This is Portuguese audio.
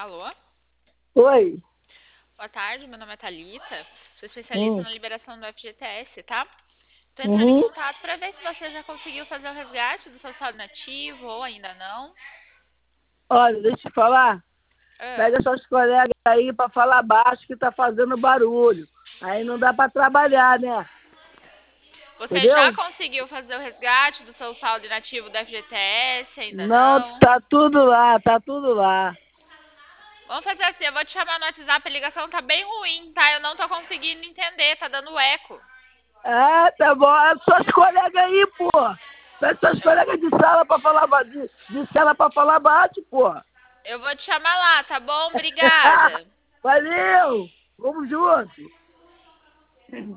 Alô? Oi. Boa tarde, meu nome é Thalita. Sou especialista Hum. na liberação do FGTS, tá? Tô entrando em Uhum. contato para ver se você já conseguiu fazer o resgate do seu saldo nativo ou ainda não. Olha, deixa eu te falar. Ah, Pega suas colegas aí pra falar baixo que tá fazendo barulho. Aí não dá pra trabalhar, né? você já Entendeu? conseguiu fazer o resgate do seu saldo inativo do FGTS? Ainda Não, não? tá tudo lá, tá tudo lá. Vamos fazer assim, eu vou te chamar no WhatsApp, a ligação tá bem ruim, tá? Eu não tô conseguindo entender, tá dando eco. É, tá bom. É suas colegas aí, pô. Pega suas colegas de sala pra falar de sala pra falar baixo, pô. Eu vou te chamar lá, tá bom? Obrigada. Valeu! Vamos junto!